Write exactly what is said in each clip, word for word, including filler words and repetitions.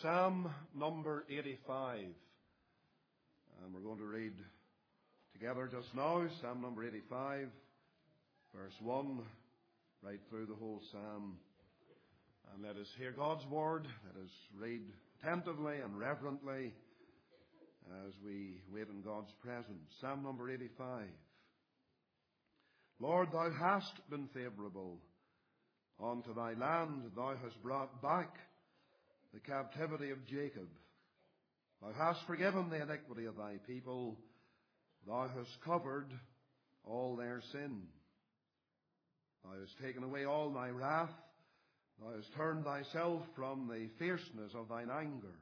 Psalm number eighty-five. And we're going to read together just now Psalm number eighty-five, verse one, right through the whole psalm. And let us hear God's word. Let us read attentively and reverently as we wait in God's presence. Psalm number eighty-five. Lord, thou hast been favourable unto thy land. Thou hast brought back the captivity of Jacob. Thou hast forgiven the iniquity of thy people. Thou hast covered all their sin. Thou hast taken away all thy wrath. Thou hast turned thyself from the fierceness of thine anger.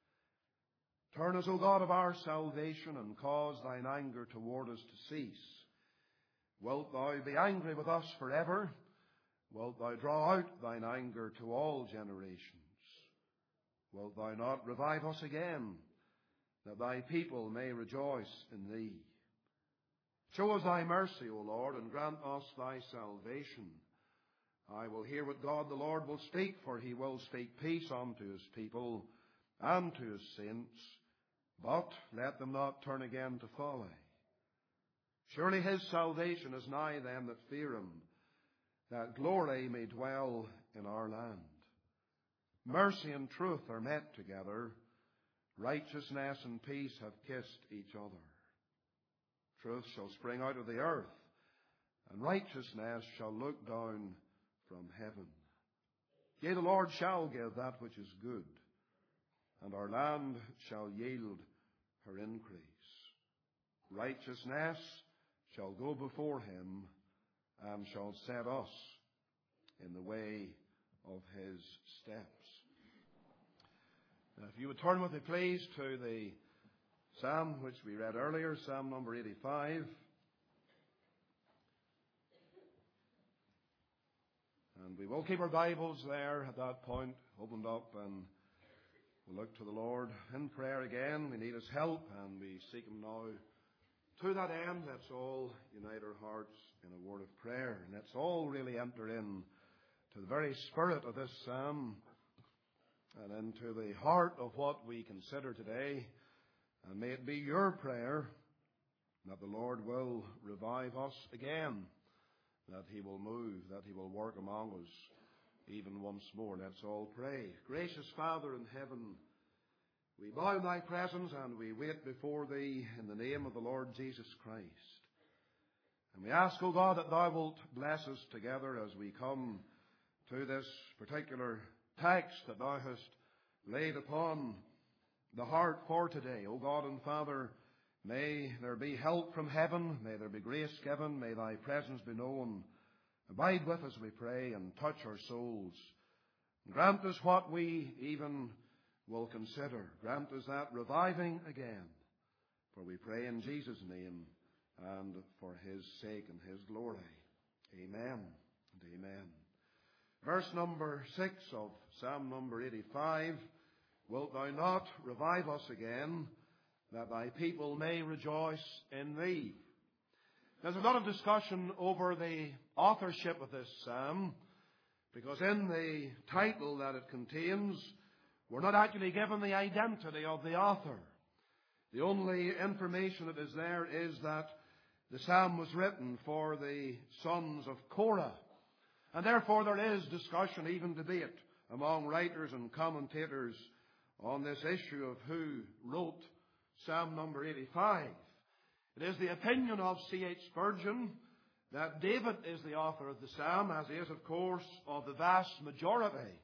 Turn us, O God of our salvation, and cause thine anger toward us to cease. Wilt thou be angry with us forever? Wilt thou draw out thine anger to all generations? Wilt thou not revive us again, that thy people may rejoice in thee? Show us thy mercy, O Lord, and grant us thy salvation. I will hear what God the Lord will speak, for he will speak peace unto his people and to his saints. But let them not turn again to folly. Surely his salvation is nigh them that fear him, that glory may dwell in our land. Mercy and truth are met together. Righteousness and peace have kissed each other. Truth shall spring out of the earth, and righteousness shall look down from heaven. Yea, the Lord shall give that which is good, and our land shall yield her increase. Righteousness shall go before him, and shall set us in the way of his steps. Now, if you would turn with me, please, to the psalm which we read earlier, Psalm number eighty-five. And we will keep our Bibles there at that point, opened up, and we'll look to the Lord in prayer again. We need his help, and we seek him now. To that end, let's all unite our hearts in a word of prayer, and let's all really enter in to the very spirit of this psalm and into the heart of what we consider today. And may it be your prayer that the Lord will revive us again, that he will move, that he will work among us even once more. Let's all pray. Gracious Father in heaven, we bow in thy presence and we wait before thee in the name of the Lord Jesus Christ. And we ask, O God, that thou wilt bless us together as we come to this particular text that thou hast laid upon the heart for today. O God and Father, may there be help from heaven, may there be grace given, may thy presence be known. Abide with us, we pray, and touch our souls. And grant us what we even will consider. Grant us that reviving again. For we pray in Jesus' name and for his sake and his glory. Amen and amen. Verse number six of Psalm number eighty-five. Wilt thou not revive us again, that thy people may rejoice in thee? There's a lot of discussion over the authorship of this psalm, because in the title that it contains, we're not actually given the identity of the author. The only information that is there is that the psalm was written for the sons of Korah. And therefore there is discussion, even debate, among writers and commentators on this issue of who wrote Psalm number eighty-five. It is the opinion of C H Spurgeon that David is the author of the psalm, as he is, of course, of the vast majority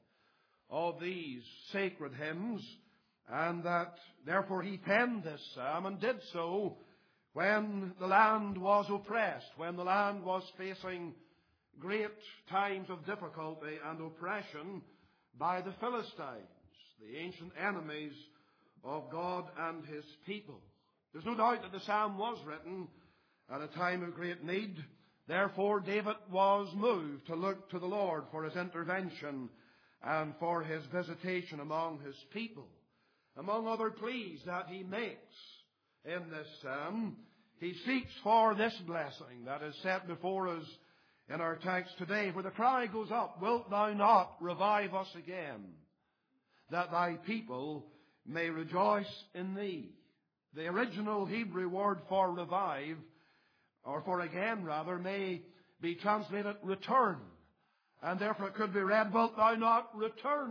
of these sacred hymns, and that therefore he penned this psalm and did so when the land was oppressed, when the land was facing great times of difficulty and oppression by the Philistines, the ancient enemies of God and his people. There's no doubt that the psalm was written at a time of great need. Therefore, David was moved to look to the Lord for his intervention and for his visitation among his people. Among other pleas that he makes in this psalm, he seeks for this blessing that is set before us in our text today, where the cry goes up, wilt thou not revive us again, that thy people may rejoice in thee. The original Hebrew word for revive, or for again rather, may be translated return. And therefore it could be read, wilt thou not return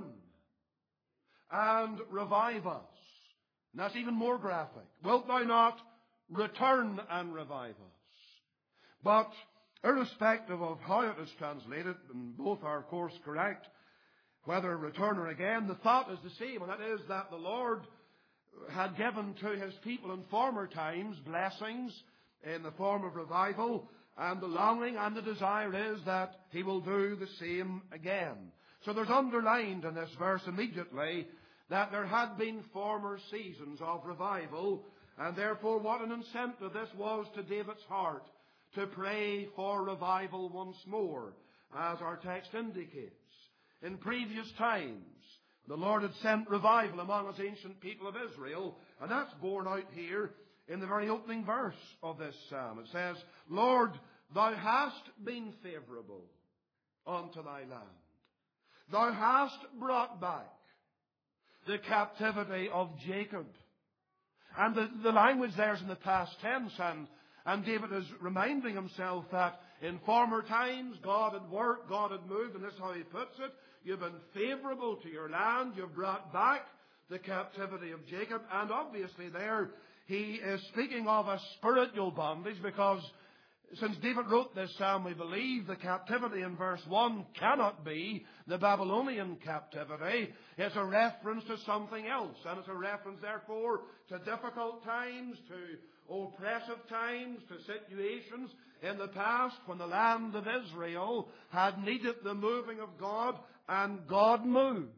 and revive us? And that's even more graphic. Wilt thou not return and revive us? But irrespective of how it is translated, and both are of course correct, whether return or again, the thought is the same, and that is that the Lord had given to His people in former times blessings in the form of revival, and the longing and the desire is that He will do the same again. So there's underlined in this verse immediately that there had been former seasons of revival, and therefore what an incentive this was to David's heart to pray for revival once more, as our text indicates. In previous times, the Lord had sent revival among His ancient people of Israel, and that's borne out here in the very opening verse of this psalm. It says, Lord, thou hast been favourable unto thy land. Thou hast brought back the captivity of Jacob. And the, the language there is in the past tense, and, and David is reminding himself that in former times God had worked, God had moved, and this is how he puts it. You've been favourable to your land. You've brought back the captivity of Jacob. And obviously there he is speaking of a spiritual bondage, because since David wrote this psalm, we believe the captivity in verse one cannot be the Babylonian captivity. It's a reference to something else. And it's a reference, therefore, to difficult times, to oppressive times, to situations in the past when the land of Israel had needed the moving of God, and God moved.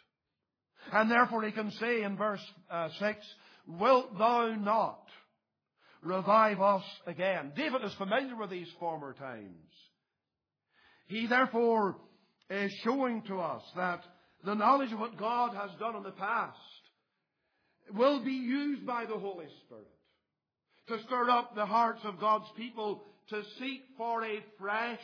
And therefore he can say in verse uh, six, wilt thou not revive us again? David is familiar with these former times. He therefore is showing to us that the knowledge of what God has done in the past will be used by the Holy Spirit to stir up the hearts of God's people to seek for a fresh,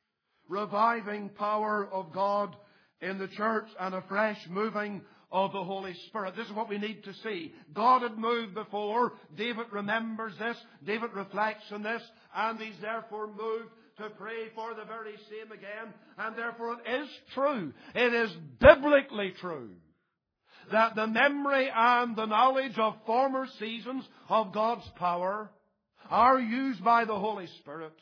reviving power of God in the church and a fresh moving of the Holy Spirit. This is what we need to see. God had moved before. David remembers this. David reflects on this. And he's therefore moved to pray for the very same again. And therefore it is true. It is biblically true that the memory and the knowledge of former seasons of God's power are used by the Holy Spirit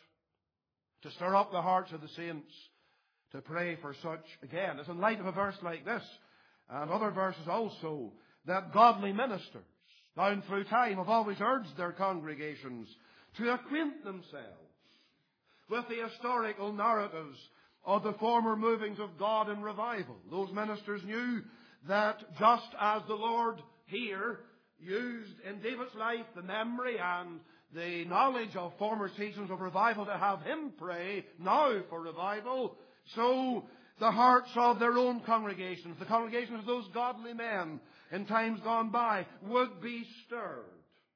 to stir up the hearts of the saints to pray for such again. It's in light of a verse like this and other verses also that godly ministers down through time have always urged their congregations to acquaint themselves with the historical narratives of the former movings of God in revival. Those ministers knew that just as the Lord here used in David's life the memory and the knowledge of former seasons of revival to have him pray now for revival, so the hearts of their own congregations, the congregations of those godly men in times gone by, would be stirred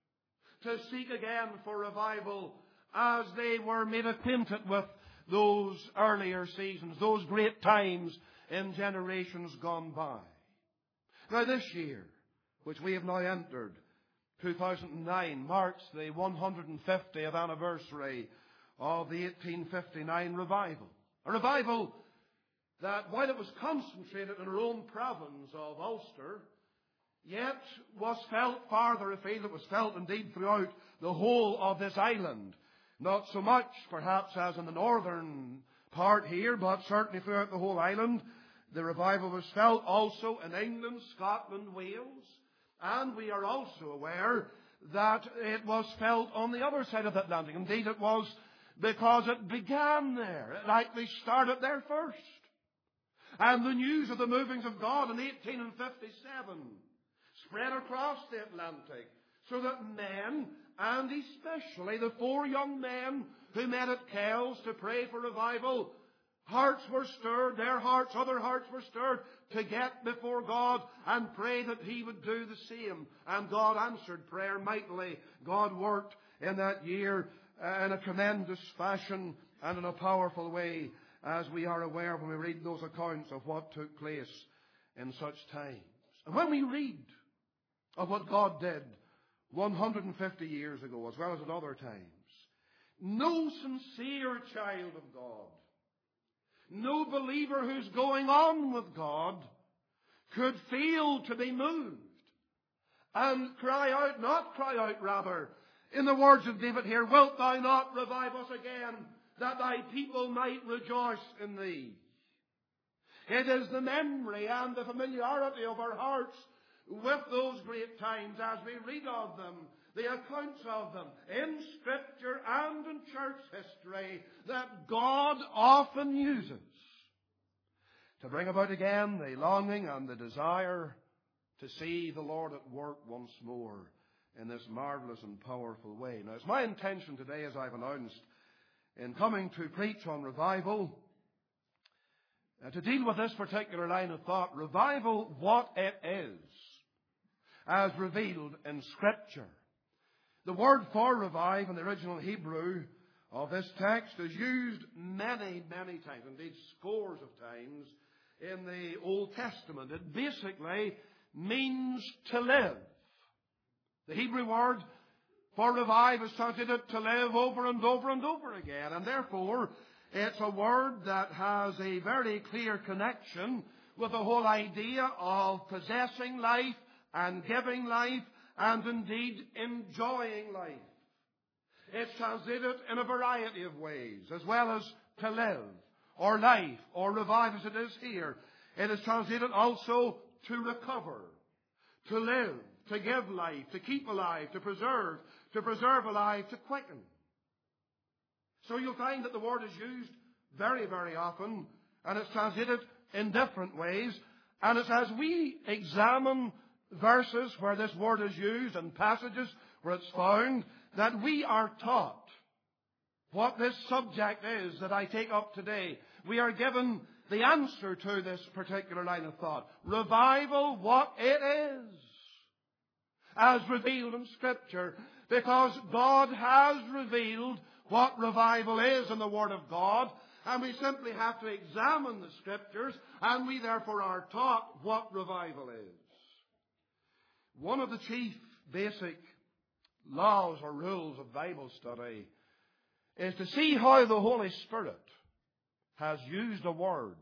to seek again for revival as they were made acquainted with those earlier seasons, those great times in generations gone by. Now this year, which we have now entered, two thousand nine, marks the one hundred fiftieth anniversary of the eighteen fifty-nine revival. A revival that, while it was concentrated in our own province of Ulster, yet was felt farther afield. It was felt indeed throughout the whole of this island. Not so much perhaps as in the northern part here, but certainly throughout the whole island. The revival was felt also in England, Scotland, Wales, and we are also aware that it was felt on the other side of the Atlantic. Indeed, it was because it began there. It likely started there first. And the news of the movings of God in eighteen fifty-seven spread across the Atlantic, so that men, and especially the four young men who met at Kells to pray for revival, hearts were stirred, their hearts, other hearts were stirred to get before God and pray that He would do the same. And God answered prayer mightily. God worked in that year in a tremendous fashion and in a powerful way, as we are aware when we read those accounts of what took place in such times. And when we read of what God did one hundred fifty years ago, as well as at other times, no sincere child of God, no believer who's going on with God, could fail to be moved and cry out, not cry out rather, in the words of David here, wilt thou not revive us again, that thy people might rejoice in thee? It is the memory and the familiarity of our hearts with those great times as we read of them, the accounts of them in Scripture and in church history, that God often uses to bring about again the longing and the desire to see the Lord at work once more in this marvelous and powerful way. Now, it's my intention today, as I've announced, in coming to preach on revival, uh, to deal with this particular line of thought, revival, what it is, as revealed in Scripture. The word for revive in the original Hebrew of this text is used many, many times, indeed scores of times, in the Old Testament. It basically means to live. The Hebrew word for revive is translated to live over and over and over again. And therefore, it's a word that has a very clear connection with the whole idea of possessing life and giving life and indeed enjoying life. It's translated in a variety of ways, as well as to live, or life, or revive as it is here. It is translated also to recover, to live, to give life, to keep alive, to preserve, to preserve alive, to quicken. So you'll find that the word is used very, very often, and it's translated in different ways. And it's as we examine verses where this word is used and passages where it's found, that we are taught what this subject is that I take up today. We are given the answer to this particular line of thought. Revival, what it is, as revealed in Scripture, because God has revealed what revival is in the Word of God, and we simply have to examine the Scriptures, and we therefore are taught what revival is. One of the chief basic laws or rules of Bible study is to see how the Holy Spirit has used a word,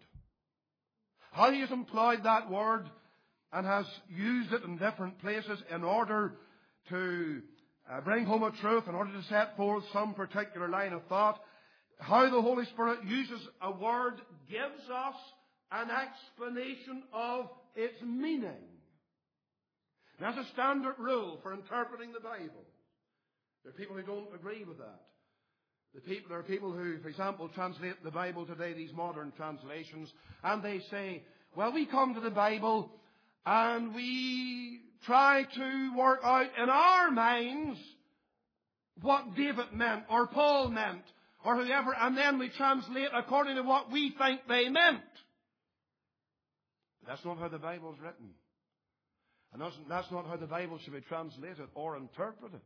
how He has employed that word and has used it in different places in order to uh, bring home a truth, in order to set forth some particular line of thought. How the Holy Spirit uses a word gives us an explanation of its meaning. That's a standard rule for interpreting the Bible. There are people who don't agree with that. The people, there are people who, for example, translate the Bible today, these modern translations, and they say, well, we come to the Bible and we try to work out in our minds what David meant, or Paul meant, or whoever, and then we translate according to what we think they meant. That's not how the Bible is written. And that's not how the Bible should be translated or interpreted.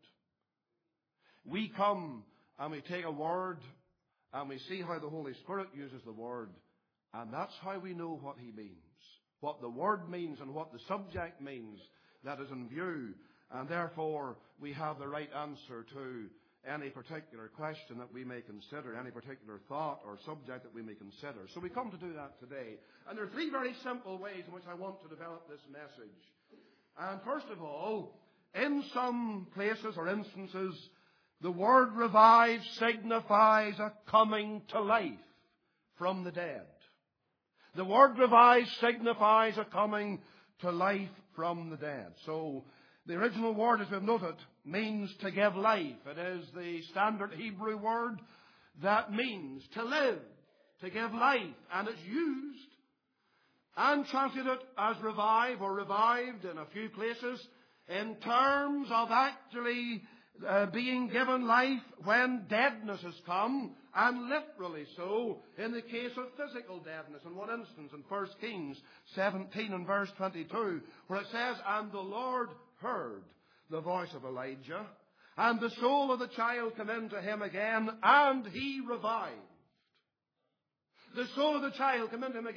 We come and we take a word and we see how the Holy Spirit uses the word, and that's how we know what He means, what the word means and what the subject means that is in view, and therefore we have the right answer to any particular question that we may consider, any particular thought or subject that we may consider. So we come to do that today. And there are three very simple ways in which I want to develop this message. And first of all, in some places or instances, the word revive signifies a coming to life from the dead. The word revive signifies a coming to life from the dead. So the original word, as we've noted, means to give life. It is the standard Hebrew word that means to live, to give life. And it's used and translated as revive or revived in a few places in terms of actually uh, being given life when deadness has come, and literally so in the case of physical deadness. In one instance, in First Kings seventeen and verse twenty-two, where it says, and the Lord heard the voice of Elijah, and the soul of the child came into him again, and he revived. The soul of the child came into him again,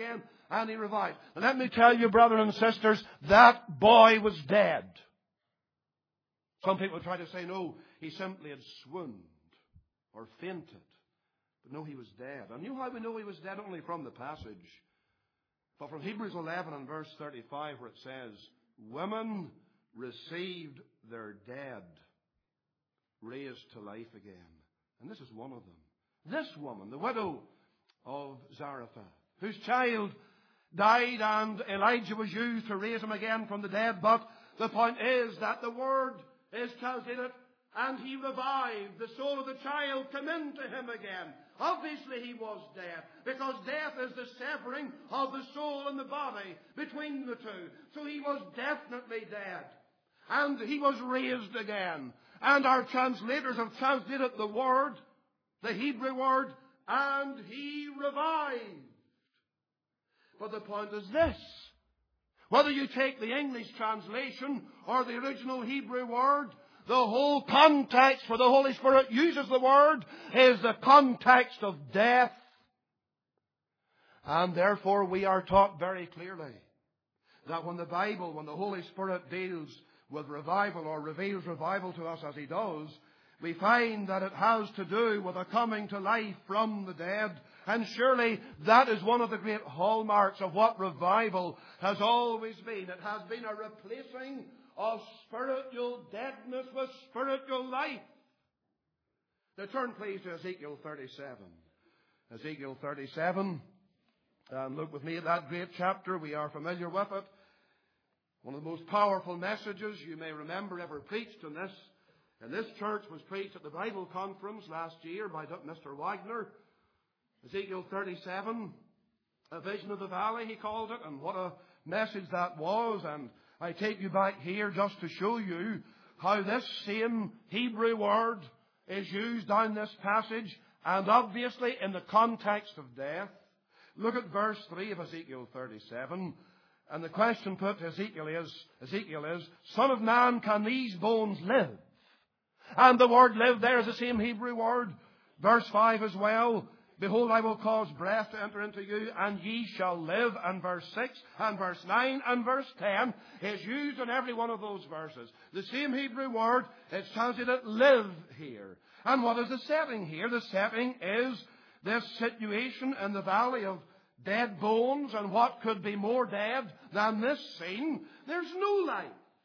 and he revived. And let me tell you, brothers and sisters, that boy was dead. Some people try to say, no, he simply had swooned or fainted. But no, he was dead. And you know how we know he was dead? Only from the passage. But from Hebrews eleven and verse thirty-five, where it says, women received their dead raised to life again. And this is one of them. This woman, the widow of Zarephath, whose child died and Elijah was used to raise him again from the dead. But the point is that the word is translated, and he revived. The soul of the child came into him again. Obviously he was dead, because death is the severing of the soul and the body between the two. So he was definitely dead. And he was raised again. And our translators have translated the word, the Hebrew word, and he revived. But the point is this. Whether you take the English translation or the original Hebrew word, the whole context for the Holy Spirit uses the word is the context of death. And therefore we are taught very clearly that when the Bible, when the Holy Spirit deals with revival or reveals revival to us as he does, we find that it has to do with a coming to life from the dead. And surely that is one of the great hallmarks of what revival has always been. It has been a replacing of spiritual deadness with spiritual life. Now turn please to Ezekiel thirty-seven. Ezekiel thirty-seven. And look with me at that great chapter. We are familiar with it. One of the most powerful messages you may remember ever preached in this, in this church was preached at the Bible conference last year by Mister Wagner. Ezekiel thirty-seven, a vision of the valley, he called it, and what a message that was. And I take you back here just to show you how this same Hebrew word is used down this passage, and obviously in the context of death. Look at verse three of Ezekiel thirty-seven. And the question put to Ezekiel is, Ezekiel is, Son of man, can these bones live? And the word live there is the same Hebrew word. Verse five as well. Behold, I will cause breath to enter into you, and ye shall live. And verse six, and verse nine, and verse ten is used in every one of those verses. The same Hebrew word, it's translated live here. And what is the setting here? The setting is this situation in the valley of dead bones, and what could be more dead than this scene? There's no life.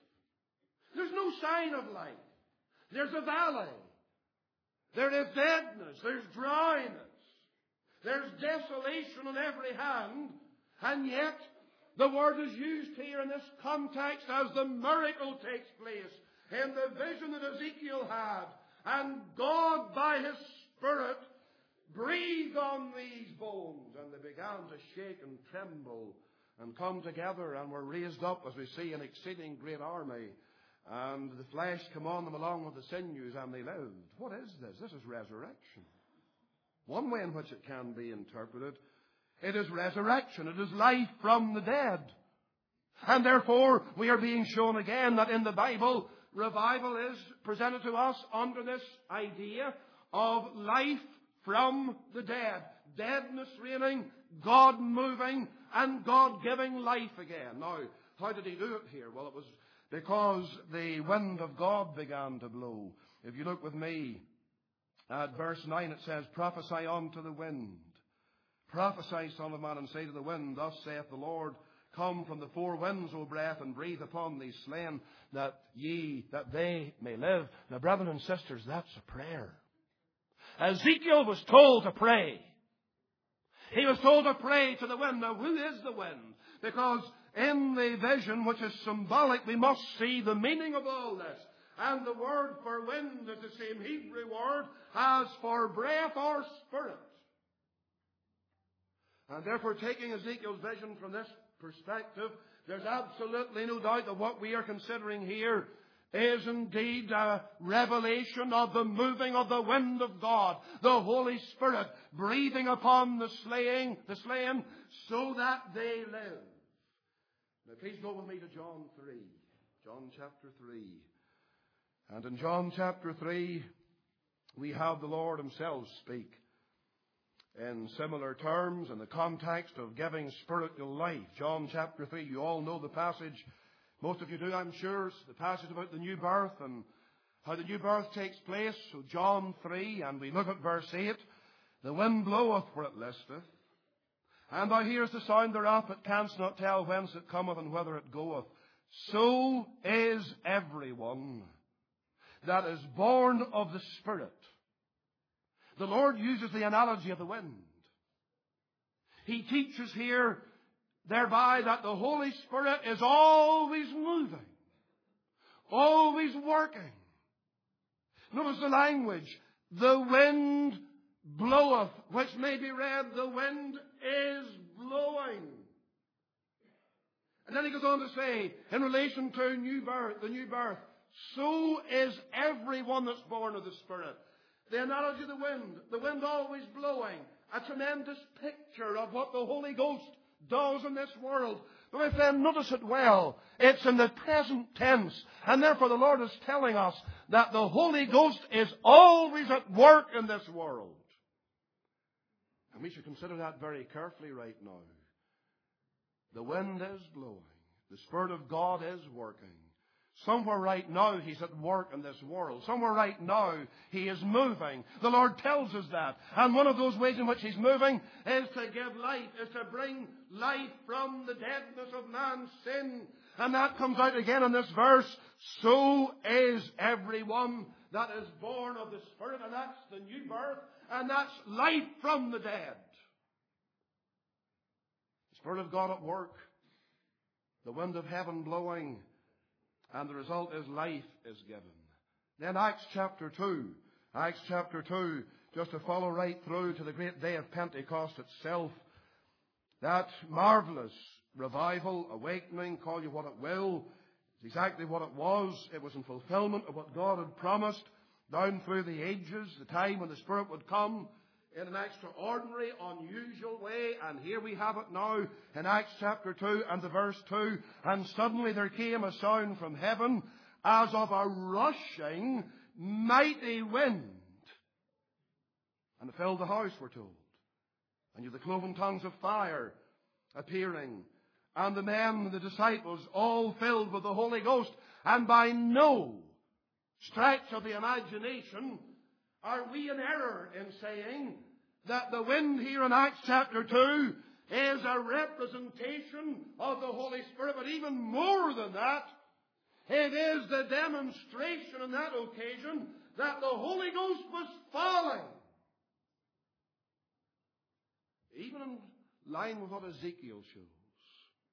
There's no sign of life. There's a valley. There is deadness. There's dryness. There's desolation on every hand. And yet, the word is used here in this context as the miracle takes place in the vision that Ezekiel had. And God, by His Spirit, breathed on these bones, and they began to shake and tremble and come together, and were raised up, as we see, an exceeding great army. And the flesh came on them along with the sinews, and they lived. What is this? This is resurrection. One way in which it can be interpreted, it is resurrection. It is life from the dead. And therefore, we are being shown again that in the Bible, revival is presented to us under this idea of life from the dead. Deadness reigning, God moving, and God giving life again. Now, how did He do it here? Well, it was because the wind of God began to blow. If you look with me at verse nine, it says, Prophesy unto the wind. Prophesy, Son of man, and say to the wind, Thus saith the Lord, Come from the four winds, O breath, and breathe upon these slain, that ye, that they may live. Now, brethren and sisters, that's a prayer. Ezekiel was told to pray. He was told to pray to the wind. Now, who is the wind? Because in the vision, which is symbolic, we must see the meaning of all this. And the word for wind is the same Hebrew word as for breath or spirit. And therefore, taking Ezekiel's vision from this perspective, there's absolutely no doubt that what we are considering here is indeed a revelation of the moving of the wind of God, the Holy Spirit breathing upon the slaying, the slain, so that they live. Now please go with me to John three. John chapter three. And in John chapter three, we have the Lord Himself speak. in similar terms in the context of giving spiritual life. John chapter three, you all know the passage. Most of you do, I'm sure. It's the passage about the new birth and how the new birth takes place. So John three, and we look at verse eight. The wind bloweth where it listeth, and thou hearest the sound thereof, but canst not tell whence it cometh and whither it goeth. So is everyone that is born of the Spirit. The Lord uses the analogy of the wind. He teaches here thereby that the Holy Spirit is always moving, always working. Notice the language. The wind bloweth, which may be read, the wind is blowing. And then he goes on to say, in relation to new birth, the new birth, so is everyone that's born of the Spirit. The analogy of the wind, the wind always blowing, a tremendous picture of what the Holy Ghost does in this world. But my friend, notice it well. It's in the present tense. And therefore the Lord is telling us that the Holy Ghost is always at work in this world. And we should consider that very carefully right now. The wind is blowing. The Spirit of God is working. Somewhere right now He's at work in this world. Somewhere right now He is moving. The Lord tells us that. And one of those ways in which He's moving is to give life, is to bring life from the deadness of man's sin. And that comes out again in this verse. So is everyone that is born of the Spirit. And that's the new birth. And that's life from the dead. The Spirit of God at work. The wind of heaven blowing. And the result is life is given. Then Acts chapter two. Acts chapter two, just to follow right through to the great day of Pentecost itself. That marvelous revival, awakening, call you what it will. It's exactly what it was. It was in fulfillment of what God had promised down through the ages, the time when the Spirit would come in an extraordinary, unusual way. And here we have it now in Acts chapter two and the verse two. And suddenly there came a sound from heaven as of a rushing mighty wind. And it filled the house, we're told. And you have the cloven tongues of fire appearing. And the men, the disciples, all filled with the Holy Ghost. And by no stretch of the imagination are we in error in saying that the wind here in Acts chapter two is a representation of the Holy Spirit? But even more than that, it is the demonstration on that occasion that the Holy Ghost was falling. Even in line with what Ezekiel shows.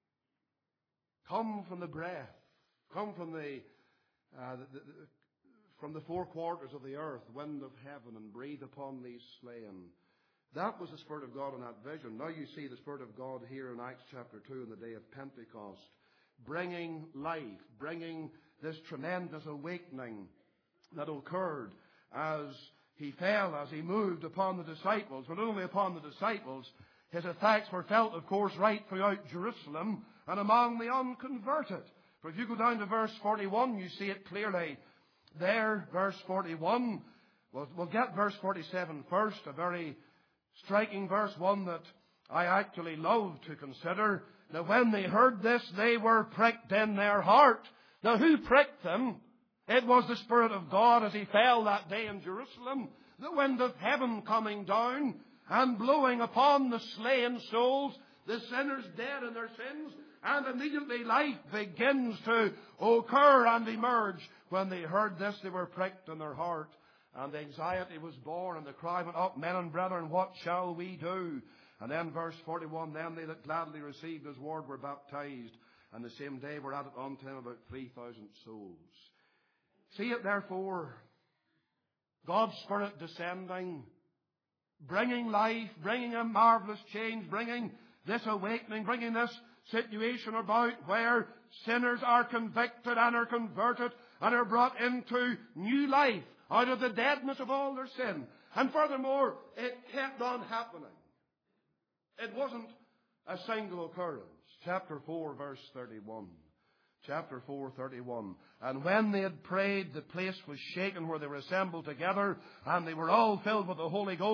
Come from the breath. Come from the, uh, the, the, the from the four quarters of the earth, wind of heaven, and breathe upon these slain. That was the Spirit of God in that vision. Now you see the Spirit of God here in Acts chapter two in the day of Pentecost, bringing life, bringing this tremendous awakening that occurred as He fell, as He moved upon the disciples. But not only upon the disciples, His effects were felt, of course, right throughout Jerusalem and among the unconverted. For if you go down to verse forty-one, you see it clearly. There, verse forty-one, we'll, we'll get verse forty-seven first, a very striking verse, one that I actually love to consider. Now when they heard this, they were pricked in their heart. Now who pricked them? It was the Spirit of God as He fell that day in Jerusalem. The wind of heaven coming down and blowing upon the slain souls, the sinners dead in their sins. And immediately life begins to occur and emerge. When they heard this, they were pricked in their heart. And anxiety was born, and the cry went up, Men and brethren, what shall we do? And then verse forty-one, Then they that gladly received His word were baptized. And the same day were added unto Him about three thousand souls. See it therefore, God's Spirit descending, bringing life, bringing a marvelous change, bringing this awakening, bringing this situation about where sinners are convicted and are converted and are brought into new life out of the deadness of all their sin. And furthermore, it kept on happening. It wasn't a single occurrence. Chapter four, verse thirty-one. Chapter four, thirty-one. And when they had prayed, the place was shaken where they were assembled together, and they were all filled with the Holy Ghost,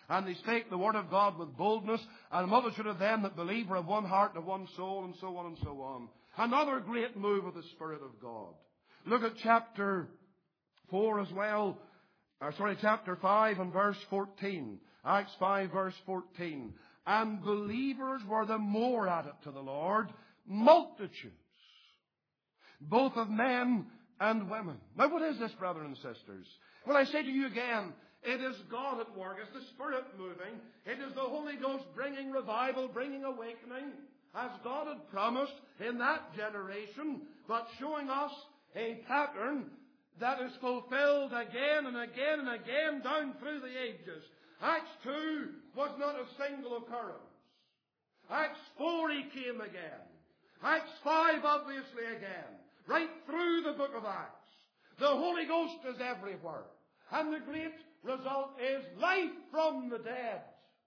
And they spake the word of God with boldness, and a multitude of them that believe were of one heart and of one soul, and so on and so on. Another great move of the Spirit of God. Look at chapter four as well. Or sorry, chapter five and verse fourteen. Acts five verse fourteen. And believers were the more added to the Lord, multitudes, both of men and women. Now what is this, brothers and sisters? Well, I say to you again, it is God at work. It's the Spirit moving. It is the Holy Ghost bringing revival, bringing awakening, as God had promised in that generation, but showing us a pattern that is fulfilled again and again and again down through the ages. Acts two was not a single occurrence. Acts four he came again. Acts five obviously again. Right through the book of Acts. The Holy Ghost is everywhere. And the great result is life from the dead.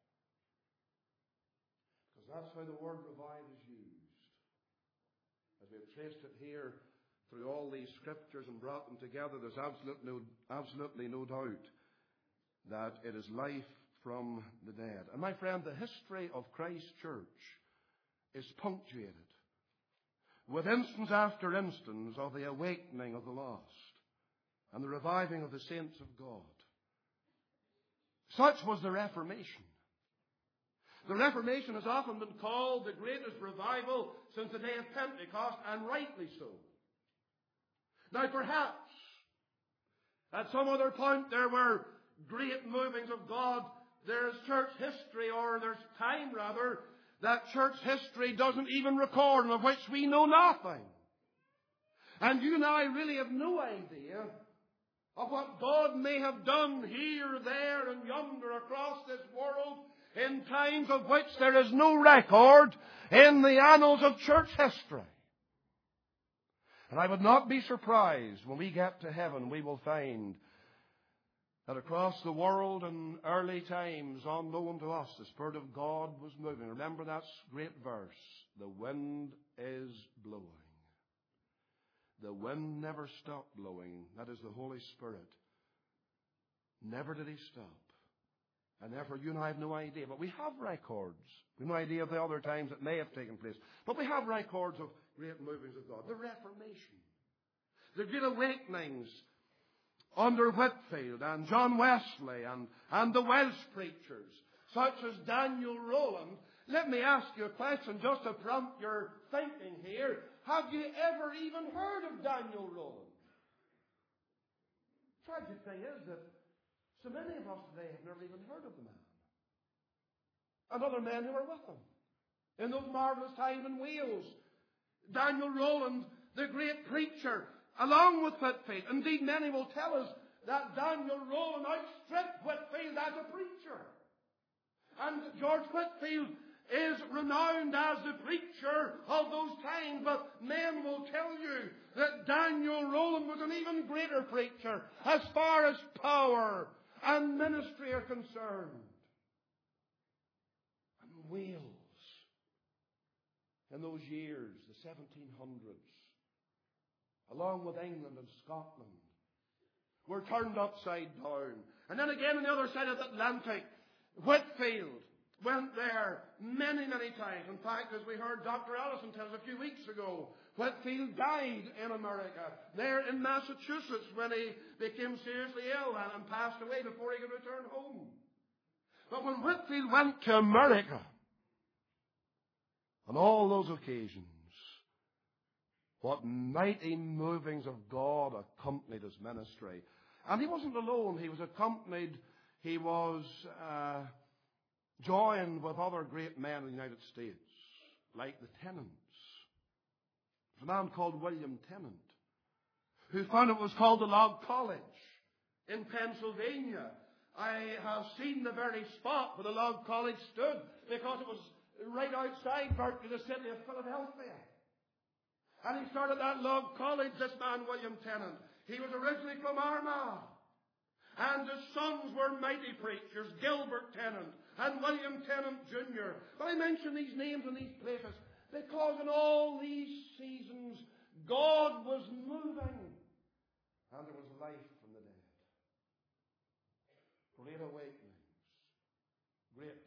Because that's how the word revive is used. As we have traced it here through all these scriptures and brought them together, there's absolutely no, absolutely no doubt that it is life from the dead. And my friend, the history of Christ's church is punctuated with instance after instance of the awakening of the lost and the reviving of the saints of God. Such was the Reformation. The Reformation has often been called the greatest revival since the day of Pentecost, and rightly so. Now perhaps at some other point there were great movings of God. There's church history, or there's time rather, that church history doesn't even record and of which we know nothing. And you and I really have no idea of what God may have done here, there and yonder across this world in times of which there is no record in the annals of church history. And I would not be surprised when we get to heaven we will find that across the world in early times, unknown to us, the Spirit of God was moving. Remember that great verse, the wind is blowing. The wind never stopped blowing. That is the Holy Spirit. Never did he stop. And therefore you and I have no idea. But we have records. We have no idea of the other times it may have taken place. But we have records of great movings of God. The Reformation. The great awakenings under Whitefield and John Wesley and, and the Welsh preachers, such as Daniel Rowland. Let me ask you a question just to prompt your thinking here. Have you ever even heard of Daniel Rowland? The tragic thing is that so many of us today have never even heard of the man. And other men who were with him in those marvelous times in Wales. Daniel Rowland, the great preacher, along with Whitefield. Indeed, many will tell us that Daniel Rowland outstripped Whitefield as a preacher. And George Whitefield is renowned as the preacher of those times, but men will tell you that Daniel Rowland was an even greater preacher as far as power and ministry are concerned. And Wales, in those years, the seventeen hundreds, along with England and Scotland, were turned upside down. And then again on the other side of the Atlantic, Whitefield went there many, many times. In fact, as we heard Doctor Allison tell us a few weeks ago, Whitefield died in America, there in Massachusetts, when he became seriously ill and passed away before he could return home. But when Whitefield went to America, on all those occasions, what mighty movings of God accompanied his ministry. And he wasn't alone. He was accompanied, he was uh, joined with other great men in the United States, like the Tennants. There's a man called William Tennant, who founded what was called the Log College in Pennsylvania. I have seen the very spot where the Log College stood, because it was right outside virtually the city of Philadelphia. And he started that Log College, this man, William Tennant. He was originally from Armagh. And his sons were mighty preachers, Gilbert Tennant and William Tennant Junior But I mention these names and these places because in all these seasons, God was moving. And there was life from the dead. Great awakenings.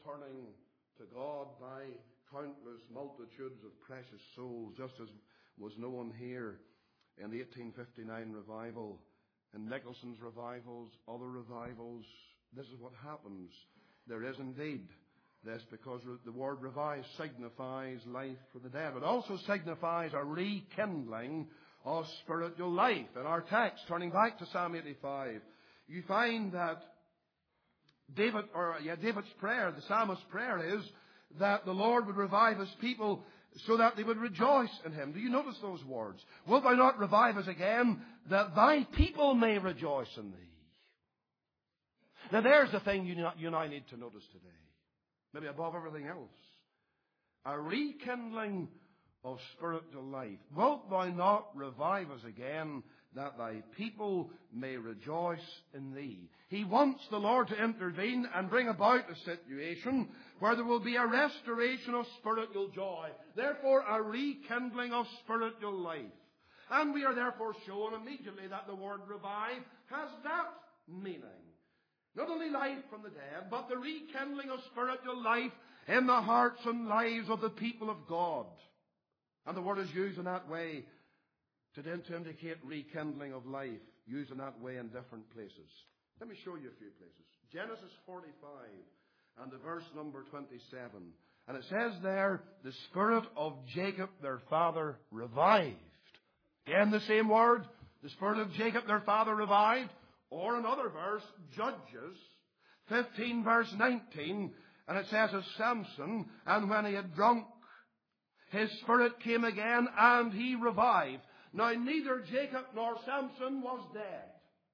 turning to God by countless multitudes of precious souls, just as was known here in the eighteen fifty-nine revival, in Nicholson's revivals, other revivals. This is what happens. There is indeed this, because the word revive signifies life for the dead. It also signifies a rekindling of spiritual life. In our text, turning back to Psalm eighty-five, you find that David, or yeah, David's prayer, the psalmist's prayer, is that the Lord would revive His people so that they would rejoice in Him. Do you notice those words? Wilt thou not revive us again, that thy people may rejoice in thee? Now there's the thing you and I need to notice today. Maybe above everything else. A rekindling of spiritual life. Wilt thou not revive us again, that thy people may rejoice in thee? He wants the Lord to intervene and bring about a situation where there will be a restoration of spiritual joy. Therefore, a rekindling of spiritual life. And we are therefore shown immediately that the word revive has that meaning. Not only life from the dead, but the rekindling of spiritual life in the hearts and lives of the people of God. And the word is used in that way to, to indicate rekindling of life, used in that way in different places. Let me show you a few places. Genesis forty-five and the verse number twenty-seven. And it says there, the spirit of Jacob their father revived. Again, the same word, the spirit of Jacob their father revived. Or another verse, Judges fifteen verse nineteen, and it says of Samson, and when he had drunk, his spirit came again, and he revived. Now neither Jacob nor Samson was dead,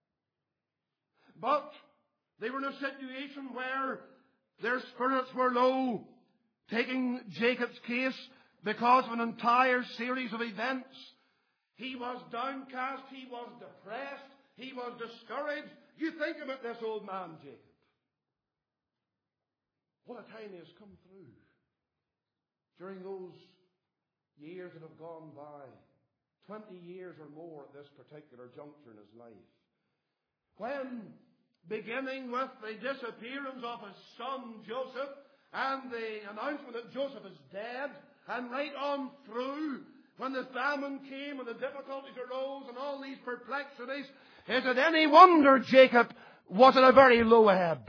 but they were in a situation where their spirits were low, taking Jacob's case because of an entire series of events. He was downcast, he was depressed, he was discouraged. You think about this old man, Jacob. What a time he has come through during those years that have gone by. Twenty years or more at this particular juncture in his life. When, beginning with the disappearance of his son Joseph and the announcement that Joseph is dead, and right on through when the famine came and the difficulties arose and all these perplexities, is it any wonder Jacob was at a very low ebb?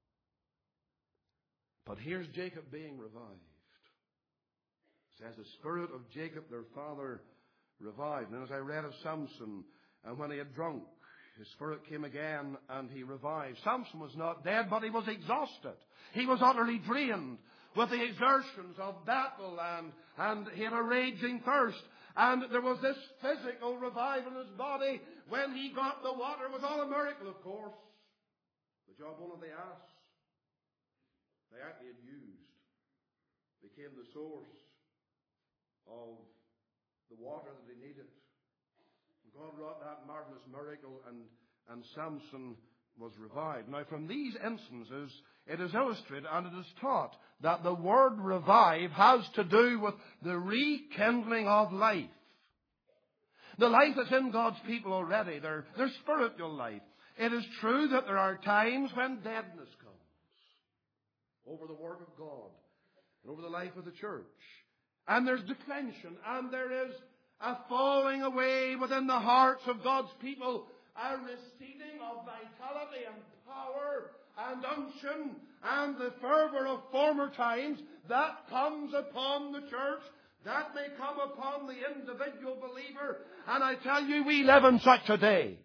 But here's Jacob being revived. It says the spirit of Jacob their father revived. And as I read of Samson, and when he had drunk, his spirit came again and he revived. Samson was not dead, but he was exhausted. He was utterly drained with the exertions of battle, and, and he had a raging thirst. And there was this physical revival in his body when he got the water. It was all a miracle, of course. The jawbone of the ass, the act he had used, became the source of the water that he needed. God wrought that marvelous miracle, and, and Samson was revived. Now, from these instances, it is illustrated and it is taught that the word revive has to do with the rekindling of life. The life that's in God's people already, their, their spiritual life. It is true that there are times when deadness comes over the work of God and over the life of the church. And there's declension, and there is a falling away within the hearts of God's people, a receding of vitality and power and unction and the fervour of former times. That comes upon the church. That may come upon the individual believer. And I tell you, we live in such a day.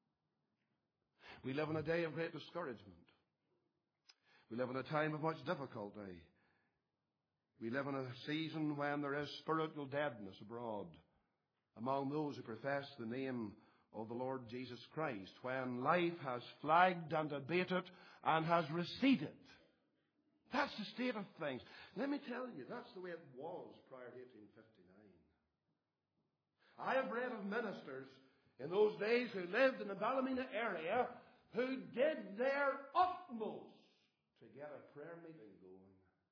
We live in a day of great discouragement. We live in a time of much difficulty. We live in a season when there is spiritual deadness abroad among those who profess the name of the Lord Jesus Christ, when life has flagged and abated and has receded. That's the state of things. Let me tell you, that's the way it was prior to eighteen fifty-nine. I have read of ministers in those days who lived in the Ballymena area who did their utmost to get a prayer meeting going.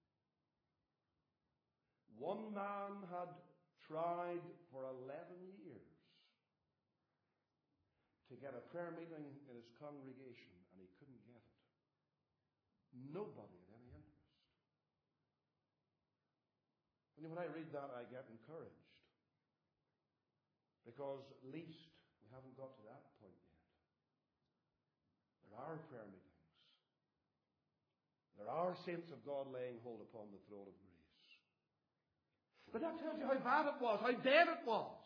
One man had tried for eleven years to get a prayer meeting in his congregation, and he couldn't get it. Nobody had any interest. And when I read that, I get encouraged. Because at least we haven't got to that point yet. There are prayer meetings. There are saints of God laying hold upon the throne of grace. But that tells you how bad it was, how dead it was.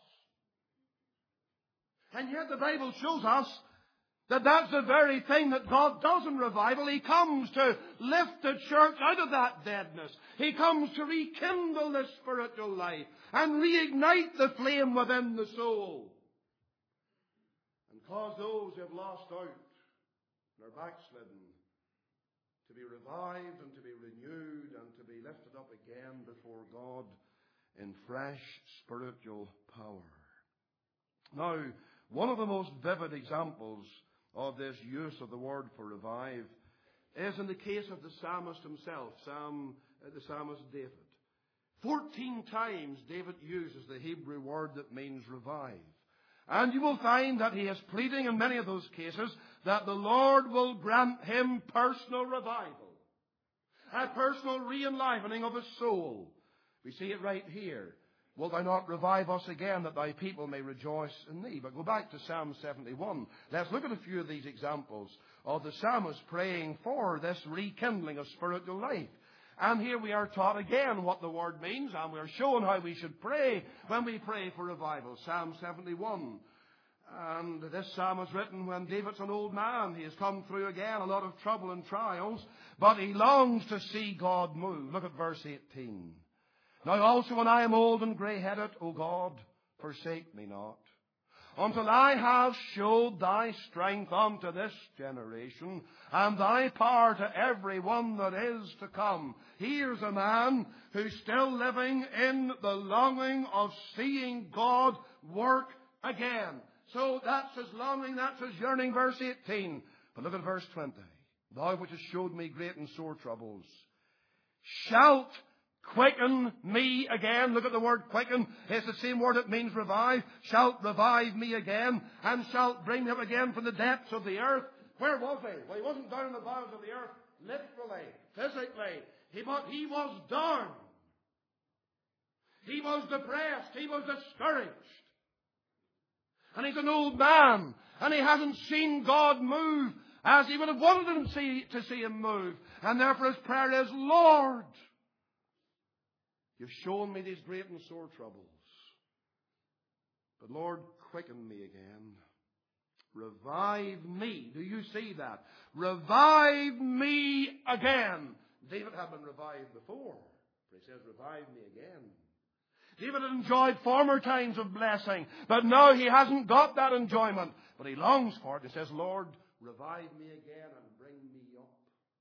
And yet the Bible shows us that that's the very thing that God does in revival. He comes to lift the church out of that deadness. He comes to rekindle the spiritual life and reignite the flame within the soul. And cause those who have lost out and are backslidden to be revived and to be renewed and to be lifted up again before God in fresh spiritual power. Now, one of the most vivid examples of this use of the word for revive is in the case of the psalmist himself, Psalm, uh, the psalmist David. Fourteen times David uses the Hebrew word that means revive. And you will find that he is pleading in many of those cases that the Lord will grant him personal revival, a personal re-enlivening of his soul. We see it right here. Wilt thou not revive us again, that thy people may rejoice in thee? But go back to Psalm seventy-one. Let's look at a few of these examples of the psalmist praying for this rekindling of spiritual life. And here we are taught again what the word means, and we are shown how we should pray when we pray for revival. Psalm seventy-one. And this psalm is written when David's an old man. He has come through again a lot of trouble and trials, but he longs to see God move. Look at verse eighteen. Now also when I am old and grey-headed, O God, forsake me not, until I have showed thy strength unto this generation, and thy power to every one that is to come. Here's a man who's still living in the longing of seeing God work again. So that's his longing, that's his yearning, verse eighteen. But look at verse twenty. Thou which hast showed me great and sore troubles, shalt quicken me again. Look at the word quicken. It's the same word that means revive. Shalt revive me again, and shalt bring me up again from the depths of the earth. Where was he? Well, he wasn't down in the bowels of the earth, literally, physically. He, but he was down. He was depressed. He was discouraged. And he's an old man, and he hasn't seen God move as he would have wanted him to see, to see him move. And therefore his prayer is, Lord, you've shown me these great and sore troubles. But Lord, quicken me again. Revive me. Do you see that? Revive me again. David had been revived before, but he says, revive me again. David had enjoyed former times of blessing, but now he hasn't got that enjoyment. But he longs for it. He says, Lord, revive me again and bring me up.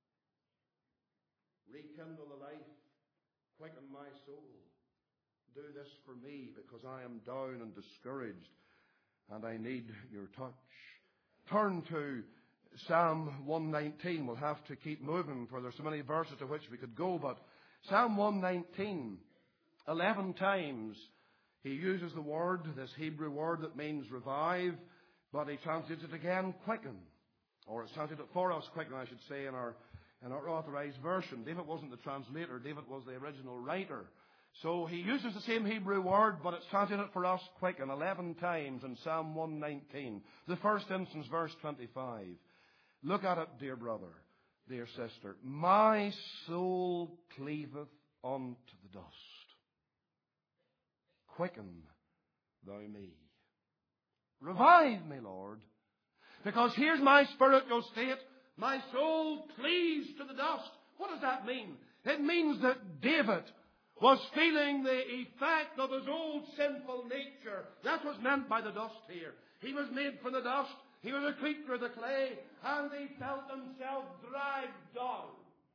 Rekindle the life. Quicken my soul. Do this for me, because I am down and discouraged, and I need your touch. Turn to Psalm one nineteen. We'll have to keep moving, for there's so many verses to which we could go, but Psalm one nineteen, eleven times he uses the word, this Hebrew word that means revive, but he translates it again, quicken. Or it's translated for us, quicken, I should say, in our In our authorized version. David wasn't the translator. David was the original writer. So he uses the same Hebrew word, but it's translated for us quicken eleven times in Psalm one nineteen. The first instance, verse twenty-five. Look at it, dear brother, dear sister. My soul cleaveth unto the dust. Quicken thou me. Revive me, Lord. Because here's my spiritual state. My soul cleaves to the dust. What does that mean? It means that David was feeling the effect of his old sinful nature. That's what's meant by the dust here. He was made from the dust. He was a creature of the clay. And he felt himself dragged down.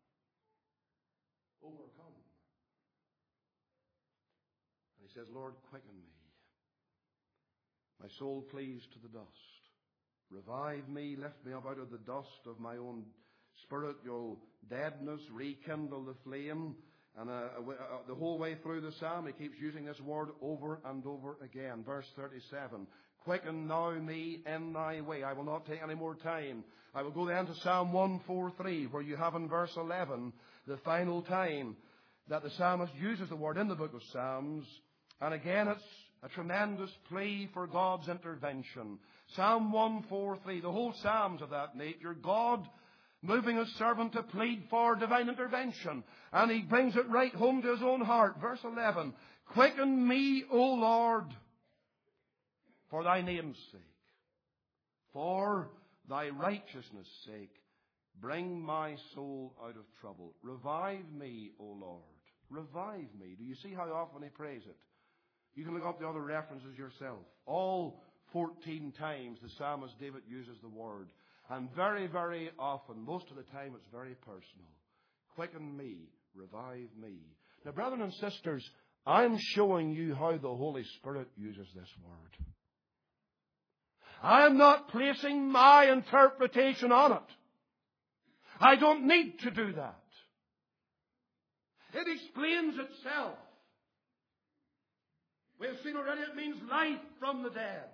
Overcome. And he says, Lord, quicken me. My soul cleaves to the dust. Revive me, lift me up out of the dust of my own spiritual deadness, rekindle the flame. And uh, uh, the whole way through the psalm, he keeps using this word over and over again. Verse thirty-seven, quicken now me in thy way. I will not take any more time. I will go then to Psalm one forty-three, where you have in verse eleven, the final time, that the psalmist uses the word in the book of Psalms. And again, it's a tremendous plea for God's intervention. Psalm one forty-three, the whole Psalms of that nature, God moving His servant to plead for divine intervention. And he brings it right home to his own heart. Verse eleven, quicken me, O Lord, for thy name's sake. For thy righteousness' sake, bring my soul out of trouble. Revive me, O Lord. Revive me. Do you see how often he prays it? You can look up the other references yourself. All fourteen times the psalmist David uses the word. And very, very often, most of the time, it's very personal. Quicken me, revive me. Now, brethren and sisters, I'm showing you how the Holy Spirit uses this word. I'm not placing my interpretation on it. I don't need to do that. It explains itself. We have seen already it means life from the dead.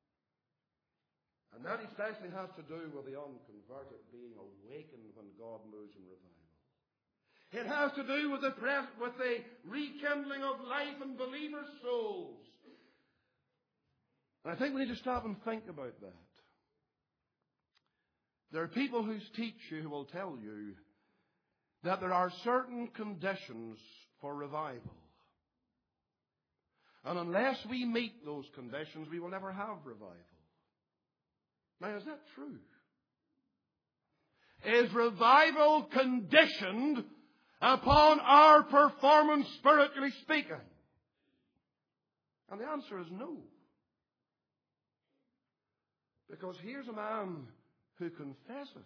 And that especially has to do with the unconverted being awakened when God moves in revival. It has to do with the, press, with the rekindling of life in believers' souls. And I think we need to stop and think about that. There are people who teach you who will tell you that there are certain conditions for revival. And unless we meet those conditions, we will never have revival. Now, is that true? Is revival conditioned upon our performance, spiritually speaking? And the answer is no. Because here's a man who confesses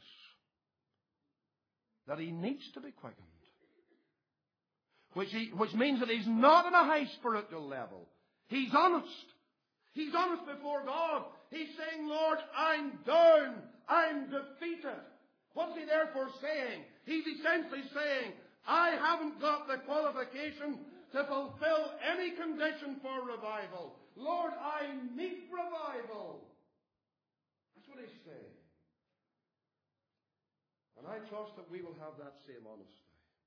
that he needs to be quickened. Which, he, which means that he's not on a high spiritual level. He's honest. He's honest before God. He's saying, Lord, I'm down. I'm defeated. What's he therefore saying? He's essentially saying, I haven't got the qualification to fulfill any condition for revival. Lord, I need revival. That's what he's saying. And I trust that we will have that same honesty.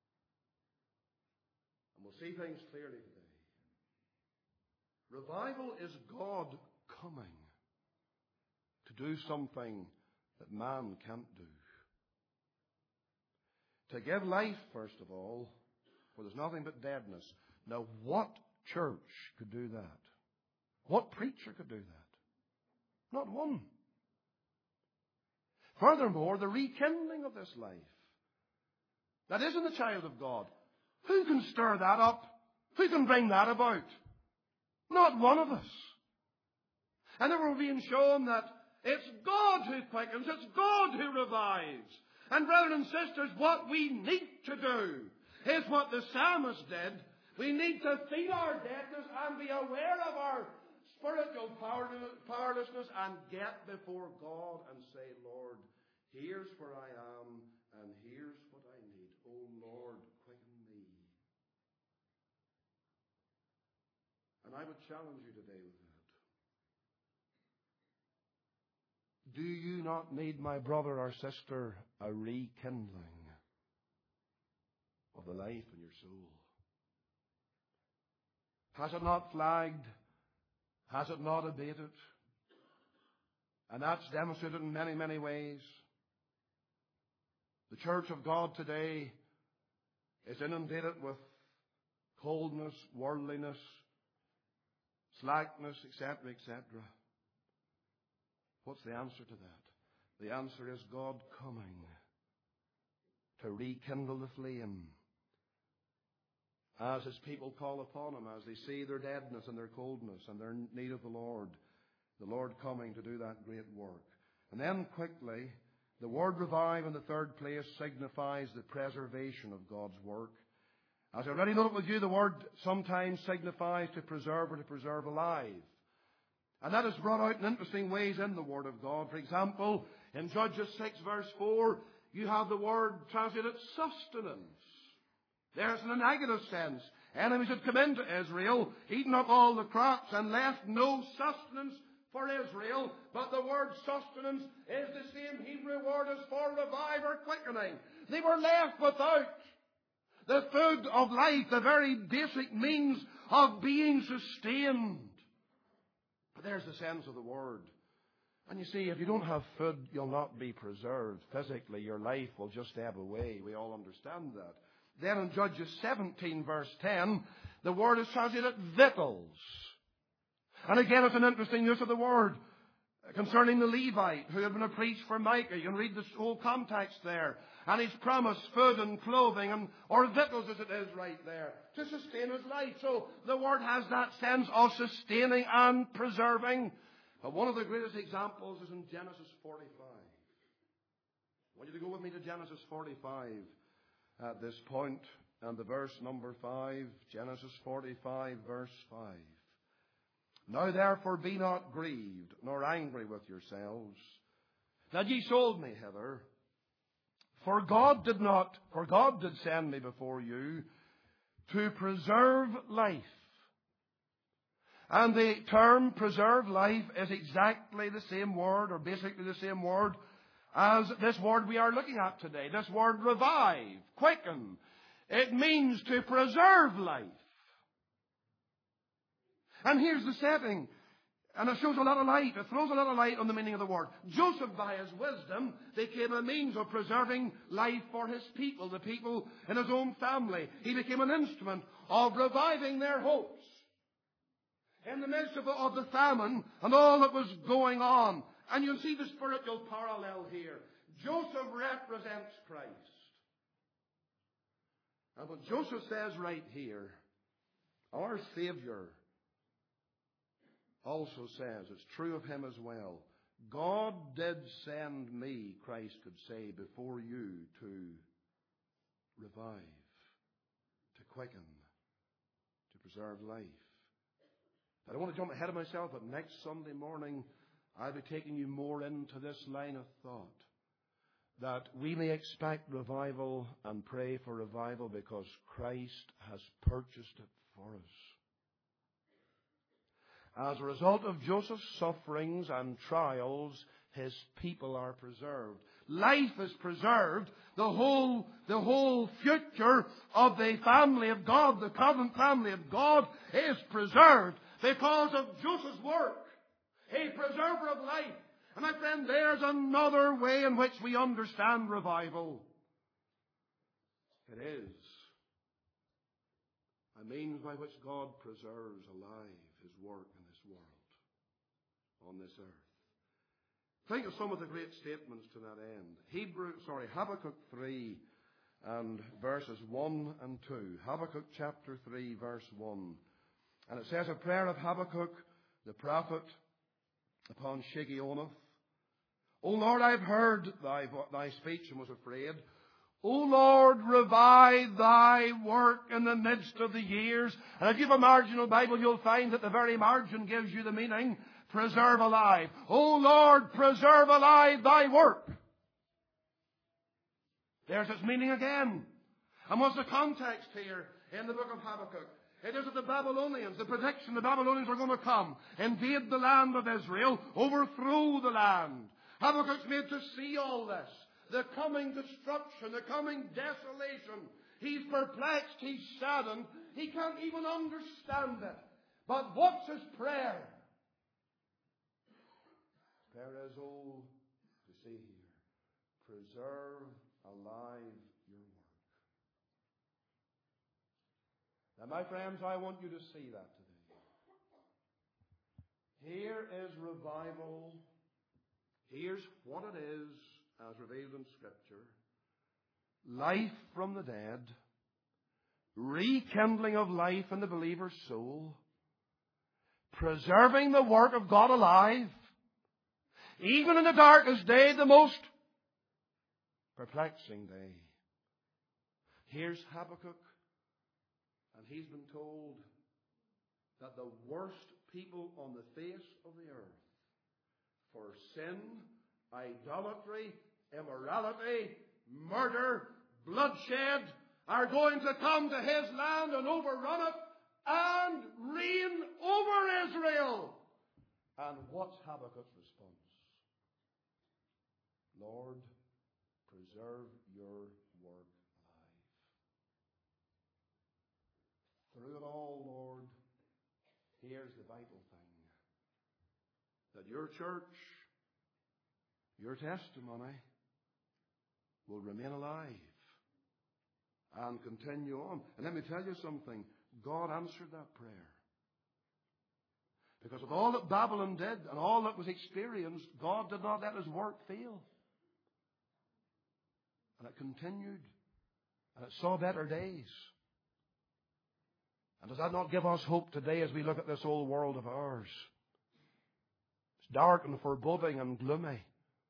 And we'll see things clearly today. Revival is God coming to do something that man can't do. To give life, first of all, where there's nothing but deadness. Now, what church could do that? What preacher could do that? Not one. Furthermore, the rekindling of this life that is in the child of God. Who can stir that up? Who can bring that about? Not one of us. And then we're being shown that it's God who quickens, it's God who revives. And brethren and sisters, what we need to do is what the psalmist did. We need to feel our deadness and be aware of our spiritual powerlessness and get before God and say, Lord, here's where I am and here's what I need. Oh Lord, quicken me. And I would challenge you today with that. Do you not need, my brother or sister, a rekindling of the life in your soul? Has it not flagged? Has it not abated? And that's demonstrated in many, many ways. The church of God today is inundated with coldness, worldliness, slackness, et cetera, et cetera. What's the answer to that? The answer is God coming to rekindle the flame as His people call upon Him, as they see their deadness and their coldness and their need of the Lord. The Lord coming to do that great work. And then quickly, the word revive in the third place signifies the preservation of God's work. As I already noted with you, the word sometimes signifies to preserve or to preserve alive. And that is brought out in interesting ways in the Word of God. For example, in Judges six verse four, you have the word translated sustenance. There's in a negative sense. Enemies had come into Israel, eaten up all the crops and left no sustenance for Israel. But the word sustenance is the same Hebrew word as for revive or quickening. They were left without. the food of life, the very basic means of being sustained. But there's the sense of the word. And you see, if you don't have food, you'll not be preserved. Physically, your life will just ebb away. We all understand that. Then in Judges seventeen, verse ten, the word is translated victuals. And again, it's an interesting use of the word concerning the Levite who had been a priest for Micah. You can read the whole context there. And he's promised food and clothing, and or victuals as it is right there, to sustain his life. So the word has that sense of sustaining and preserving. But one of the greatest examples is in Genesis forty-five. I want you to go with me to Genesis forty-five at this point, and the verse number five, Genesis forty-five, verse five. Now therefore be not grieved, nor angry with yourselves, that ye sold me hither. For God did not, for God did send me before you to preserve life. And the term preserve life is exactly the same word, or basically the same word, as this word we are looking at today. This word revive, quicken. It means to preserve life. And here's the setting. And it shows a lot of light. It throws a lot of light on the meaning of the word. Joseph, by his wisdom, became a means of preserving life for his people, the people in his own family. He became an instrument of reviving their hopes in the midst of the, of the famine and all that was going on. And you'll see the spiritual parallel here. Joseph represents Christ. And what Joseph says right here, our Savior also says, it's true of him as well, God did send me, Christ could say, before you to revive, to quicken, to preserve life. I don't want to jump ahead of myself, but next Sunday morning I'll be taking you more into this line of thought, that we may expect revival and pray for revival because Christ has purchased it for us. As a result of Joseph's sufferings and trials, his people are preserved. Life is preserved. The whole, the whole future of the family of God, the covenant family of God, is preserved because of Joseph's work. A preserver of life. And my friend, there's another way in which we understand revival. It is a means by which God preserves alive His work in this world, on this earth. Think of some of the great statements to that end. Hebrew, sorry, Habakkuk three and verses one and two. Habakkuk chapter three, verse one. And it says, a prayer of Habakkuk, the prophet, upon Shigionoth. O Lord, I've heard thy, thy speech and was afraid. O Lord, revive thy work in the midst of the years. And if you have a marginal Bible, you'll find that the very margin gives you the meaning, preserve alive. O Lord, preserve alive thy work. There's its meaning again. And what's the context here in the book of Habakkuk? It is that the Babylonians, the prediction, the Babylonians are going to come, invade the land of Israel, overthrow the land. Habakkuk's made to see all this. The coming destruction, the coming desolation. He's perplexed, he's saddened, he can't even understand it. But what's his prayer? Prayer is, oh, to see here, preserve alive your work. Now, my friends, I want you to see that today. Here is revival. Here's what it is as revealed in Scripture. Life from the dead. Rekindling of life in the believer's soul. Preserving the work of God alive. Even in the darkest day, the most perplexing day. Here's Habakkuk. And he's been told that the worst people on the face of the earth for sin, idolatry, immorality, murder, bloodshed are going to come to his land and overrun it and reign over Israel. And what's Habakkuk's response? Lord, preserve your work alive. that your church, your testimony, will remain alive and continue on. And let me tell you something. God answered that prayer. Because of all that Babylon did and all that was experienced, God did not let His work fail. And it continued. And it saw better days. And does that not give us hope today as we look at this old world of ours? It's dark and foreboding and gloomy.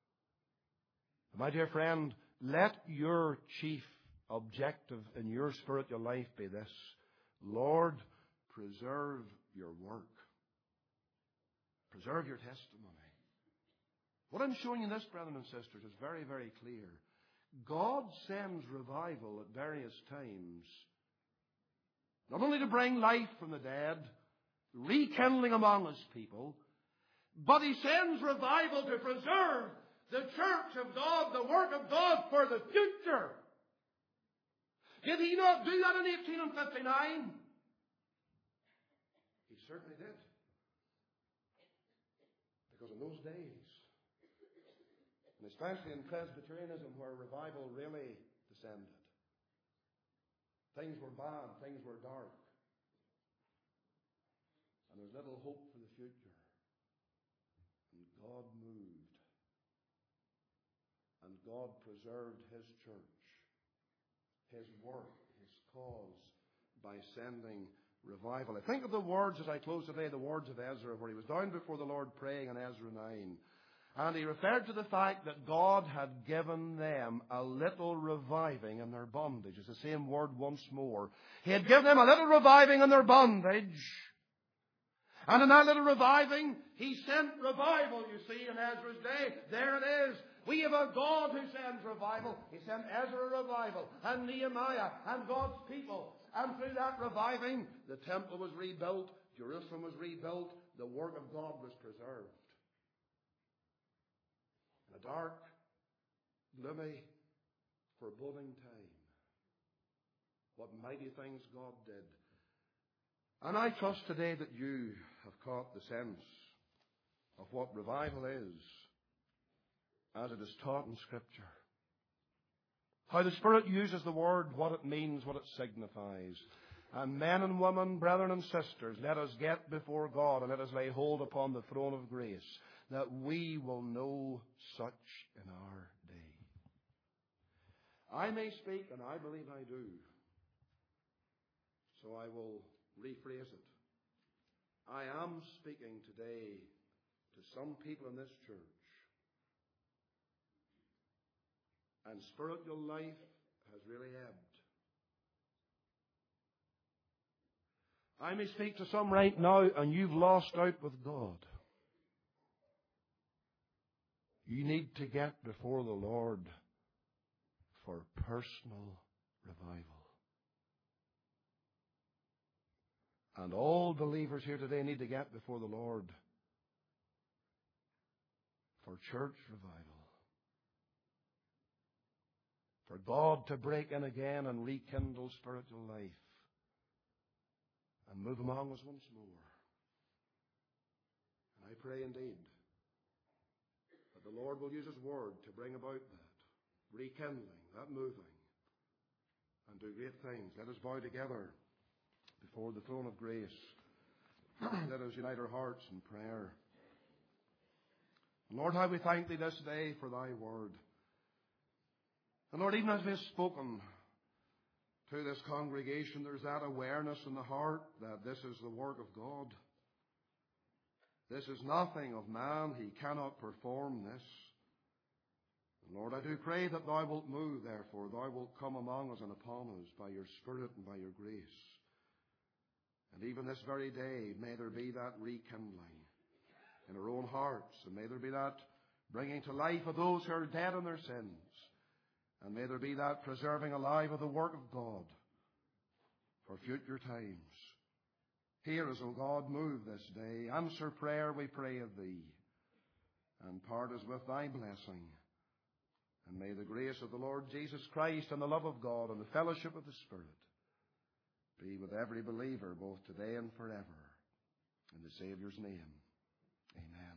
My dear friend, let your chief objective in your spiritual life be this. Lord, preserve your work. Preserve your testimony. What I'm showing you this, brethren and sisters, is very, very clear. God sends revival at various times, not only to bring life from the dead, rekindling among His people, but He sends revival to preserve the church of God, the work of God for the future. Did He not do that in eighteen fifty-nine? He certainly did. Because in those days, and especially in Presbyterianism where revival really descended, things were bad, things were dark, and there was little hope for the future. And God moved. And God preserved His church, His work, His cause, by sending revival. I think of the words as I close today, the words of Ezra, where he was down before the Lord praying in Ezra nine. And he referred to the fact that God had given them a little reviving in their bondage. It's the same word once more. He had given them a little reviving in their bondage. And in that little reviving, He sent revival, you see, in Ezra's day. There it is. We have a God who sends revival. He sent Ezra revival, and Nehemiah, and God's people. And through that reviving, the temple was rebuilt, Jerusalem was rebuilt, the work of God was preserved. In a dark, gloomy, foreboding time, what mighty things God did. And I trust today that you have caught the sense of what revival is as it is taught in Scripture. How the Spirit uses the word, what it means, what it signifies. And men and women, brethren and sisters, let us get before God and let us lay hold upon the throne of grace, that we will know such in our day. I may speak, and I believe I do, so I will rephrase it. I am speaking today to some people in this church, and spiritual life has really ebbed. I may speak to some right now, and you've lost out with God. You need to get before the Lord for personal revival. And all believers here today need to get before the Lord for church revival. For God to break in again and rekindle spiritual life and move among us once more. And I pray indeed that the Lord will use His word to bring about that rekindling, that moving, and do great things. Let us bow together before the throne of grace. Let us unite our hearts in prayer. Lord, how we thank Thee this day for Thy word. And Lord, even as we have spoken to this congregation, there's that awareness in the heart that this is the work of God. This is nothing of man. He cannot perform this. And Lord, I do pray that Thou wilt move, therefore. Thou wilt come among us and upon us by Your Spirit and by Your grace. And even this very day, may there be that rekindling in our own hearts. And may there be that bringing to life of those who are dead in their sins. And may there be that preserving alive of the work of God for future times. Hear us, O God, move this day. Answer prayer, we pray of Thee. And part us with Thy blessing. And may the grace of the Lord Jesus Christ and the love of God and the fellowship of the Spirit be with every believer, both today and forever. In the Saviour's name, amen.